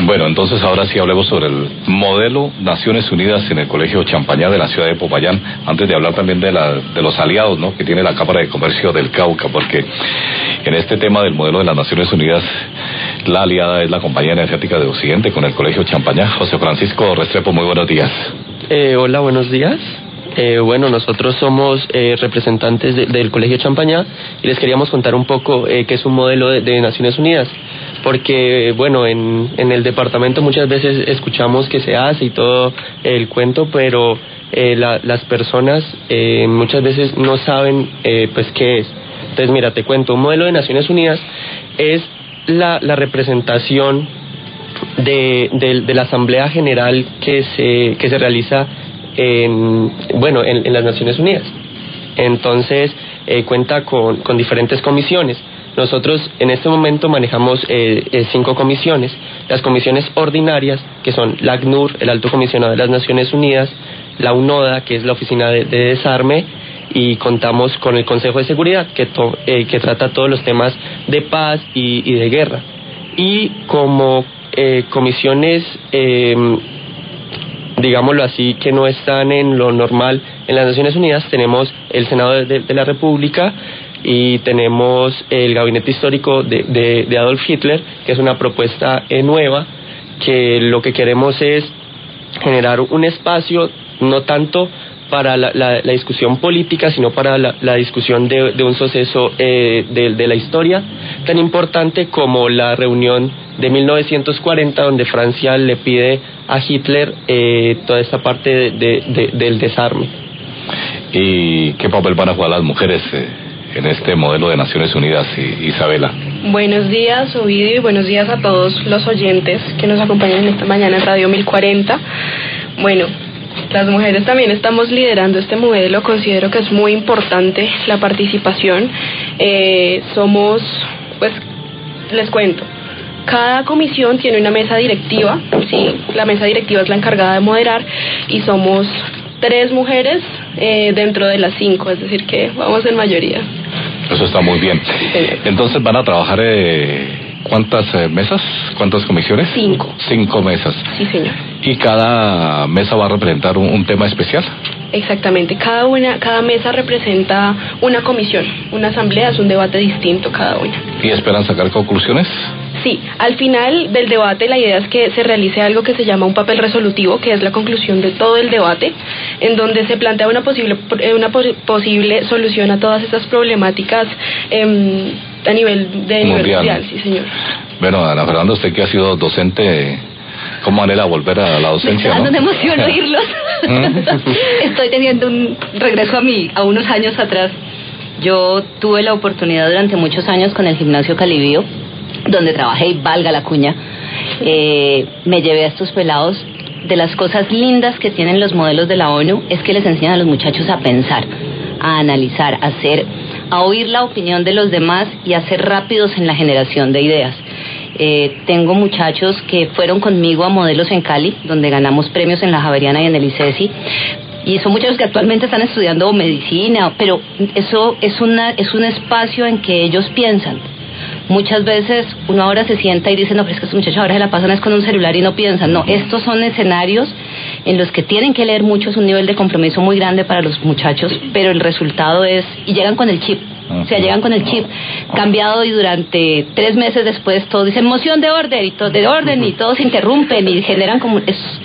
Bueno, entonces ahora sí hablemos sobre el modelo Naciones Unidas en el Colegio Champañá de la ciudad de Popayán, antes de hablar también de los aliados, ¿no?, que tiene la Cámara de Comercio del Cauca, porque en este tema del modelo de las Naciones Unidas, la aliada es la Compañía Energética de Occidente con el Colegio Champañá. José Francisco Restrepo, muy buenos días. Hola, buenos días. Bueno, nosotros somos representantes del Colegio Champañá y les queríamos contar un poco qué es un modelo de Naciones Unidas, porque bueno, en el departamento muchas veces escuchamos que se hace y todo el cuento, pero las personas muchas veces no saben pues qué es. Entonces mira, te cuento, un modelo de Naciones Unidas es la representación de la Asamblea General que se realiza en las Naciones Unidas. Entonces cuenta con diferentes comisiones. Nosotros en este momento manejamos 5 comisiones. Las comisiones ordinarias, que son la ACNUR, el Alto Comisionado de las Naciones Unidas, la UNODA, que es la Oficina de Desarme, y contamos con el Consejo de Seguridad, que trata todos los temas de paz y de guerra. Y como comisiones, digámoslo así, que no están en lo normal en las Naciones Unidas, tenemos el Senado de la República y tenemos el Gabinete Histórico de Adolf Hitler, que es una propuesta nueva, que lo que queremos es generar un espacio no tanto para la discusión política, sino para la discusión de un suceso de la historia tan importante como la reunión de 1940, donde Francia le pide a Hitler toda esta parte del desarme. ¿Y qué papel van a jugar las mujeres en este modelo de Naciones Unidas, Isabela? Buenos días, Ovidio, y buenos días a todos los oyentes que nos acompañan esta mañana en Radio 1040. Bueno, las mujeres también estamos liderando este modelo. Considero que es muy importante la participación. Somos, pues, les cuento, cada comisión tiene una mesa directiva, ¿sí? La mesa directiva es la encargada de moderar y somos 3 mujeres dentro de las 5, es decir que vamos en mayoría. Eso está muy bien. Entonces van a trabajar, ¿cuántas mesas? ¿Cuántas comisiones? 5. 5 mesas. Sí, señor. ¿Y cada mesa va a representar un tema especial? Exactamente, cada mesa representa una comisión, una asamblea, es un debate distinto cada una. ¿Y esperan sacar conclusiones? Sí, al final del debate la idea es que se realice algo que se llama un papel resolutivo, que es la conclusión de todo el debate, en donde se plantea una posible solución a todas estas problemáticas a nivel mundial. Sí, señor. Bueno, Ana Fernanda, usted que ha sido docente, ¿cómo anhela volver a la docencia? Me da una emoción oírlos. Estoy teniendo un regreso a unos años atrás. Yo tuve la oportunidad durante muchos años con el Gimnasio Calibío, donde trabajé, y valga la cuña, me llevé a estos pelados. De las cosas lindas que tienen los modelos de la ONU es que les enseñan a los muchachos a pensar, a analizar, a oír la opinión de los demás y a ser rápidos en la generación de ideas. Tengo muchachos que fueron conmigo a modelos en Cali, donde ganamos premios en la Javeriana y en el ICESI, y son muchachos que actualmente están estudiando medicina, pero eso es un espacio en que ellos piensan. Muchas veces uno ahora se sienta y dice, no, pero es que estos muchachos ahora se la pasan es con un celular y no piensan. No, estos son escenarios en los que tienen que leer mucho, es un nivel de compromiso muy grande para los muchachos, pero el resultado es, y llegan con el chip. O sea, llegan con el chip cambiado y durante 3 meses después todos dicen moción de orden y todos se interrumpen y generan como...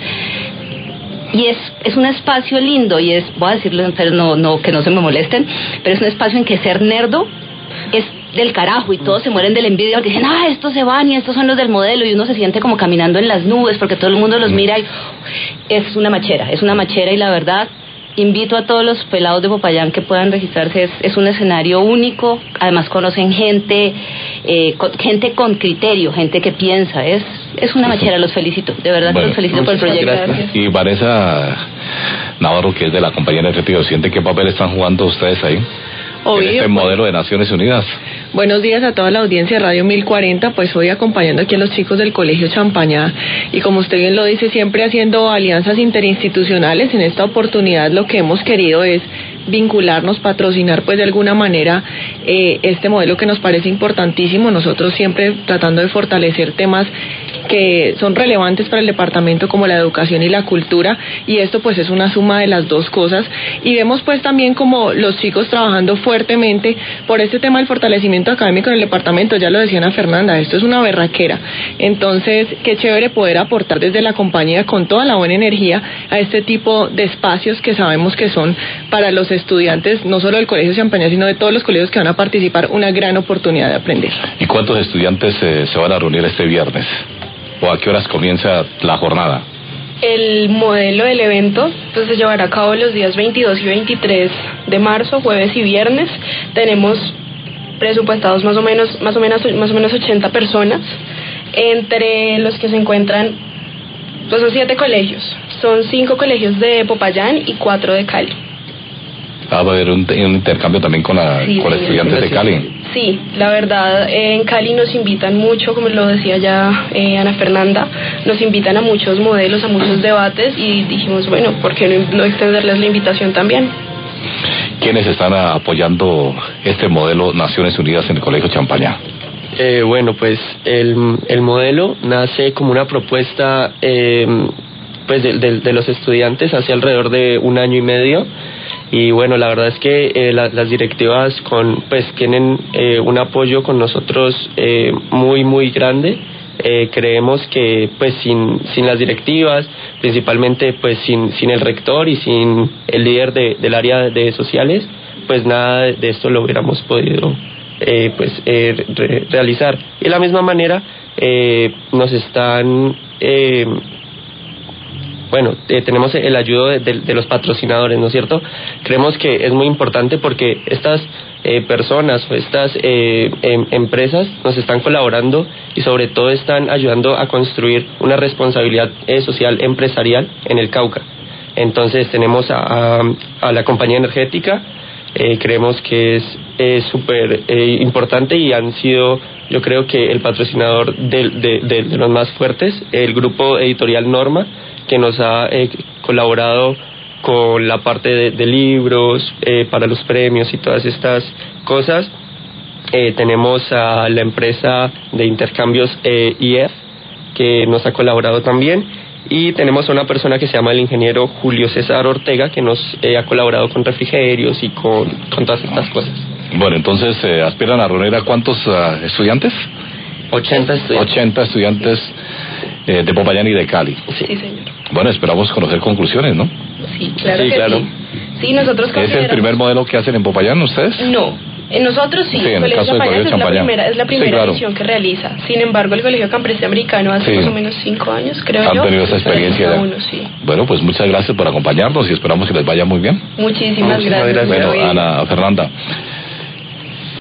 Y es un espacio lindo y voy a decirlo, pero no que no se me molesten, pero es un espacio en que ser nerdo es del carajo y todos se mueren de la envidia porque dicen, estos se van y estos son los del modelo, y uno se siente como caminando en las nubes porque todo el mundo los mira y es una machera y la verdad invito a todos los pelados de Popayán que puedan registrarse. Es un escenario único, además conocen gente con criterio, gente que piensa, es una machera. Los felicito, de verdad. Bueno, los felicito por el proyecto. Gracias. Y Vanessa Navarro, que es de la Compañía Energética Occidente, ¿qué papel están jugando ustedes ahí? En este modelo de Naciones Unidas? Buenos días a toda la audiencia de Radio 1040, pues hoy acompañando aquí a los chicos del Colegio Champañá, y como usted bien lo dice, siempre haciendo alianzas interinstitucionales. En esta oportunidad lo que hemos querido es vincularnos, patrocinar pues de alguna manera este modelo que nos parece importantísimo. Nosotros siempre tratando de fortalecer temas que son relevantes para el departamento, como la educación y la cultura, y esto pues es una suma de las dos cosas. Y vemos pues también como los chicos trabajando fuertemente por este tema del fortalecimiento académico en el departamento. Ya lo decía Ana Fernanda, esto es una berraquera. Entonces, qué chévere poder aportar desde la compañía con toda la buena energía a este tipo de espacios que sabemos que son para los estudiantes, no solo del Colegio Champañá, sino de todos los colegios que van a participar, una gran oportunidad de aprender. ¿Y cuántos estudiantes se van a reunir este viernes? ¿O a qué horas comienza la jornada? El modelo del evento pues, se llevará a cabo los días 22 y 23 de marzo, jueves y viernes. Tenemos presupuestados más o menos 80 personas, entre los que se encuentran, pues son 7 colegios, son 5 colegios de Popayán y 4 de Cali. Va a haber un intercambio también con estudiantes de Cali. Sí, la verdad, en Cali nos invitan mucho, como lo decía ya Ana Fernanda, nos invitan a muchos modelos, a muchos debates, y dijimos, bueno, ¿por qué no extenderles la invitación también? ¿Quiénes están apoyando este modelo Naciones Unidas en el Colegio Champañá? Bueno, pues el modelo nace como una propuesta pues de los estudiantes hace alrededor de 1 año y medio. Y bueno, la verdad es que las directivas pues tienen un apoyo con nosotros muy grande. Creemos que pues sin las directivas, principalmente pues sin el rector y sin el líder del área de sociales, pues nada de esto lo hubiéramos podido realizar. Y de la misma manera nos están tenemos el ayudo de los patrocinadores, ¿no es cierto? Creemos que es muy importante porque estas personas o estas empresas nos están colaborando y sobre todo están ayudando a construir una responsabilidad social empresarial en el Cauca. Entonces tenemos a la compañía energética, creemos que es súper importante y han sido, yo creo que el patrocinador de los más fuertes, el grupo editorial Norma, que nos ha colaborado con la parte de libros, para los premios y todas estas cosas. Tenemos a la empresa de intercambios IF, que nos ha colaborado también, y tenemos a una persona que se llama el ingeniero Julio César Ortega, que nos ha colaborado con refrigerios y con todas estas cosas. Bueno, entonces, ¿aspiran a reunir a cuántos estudiantes? 80 estudiantes. 80 estudiantes de Popayán y de Cali. Sí, señor. Bueno, esperamos conocer conclusiones, ¿no? Sí, claro. Sí. Sí, nosotros consideramos... ¿Es el primer modelo que hacen en Popayán ustedes? No. Nosotros sí, en el caso del Colegio Champañá es la primera sí, claro. edición que realiza. Sin embargo, el Colegio Campestre Americano hace más o menos 5 años, creo han yo. Han tenido esa experiencia. Sí. Bueno, pues muchas gracias por acompañarnos y esperamos que les vaya muy bien. Muchísimas gracias. Bueno, Ana Fernanda,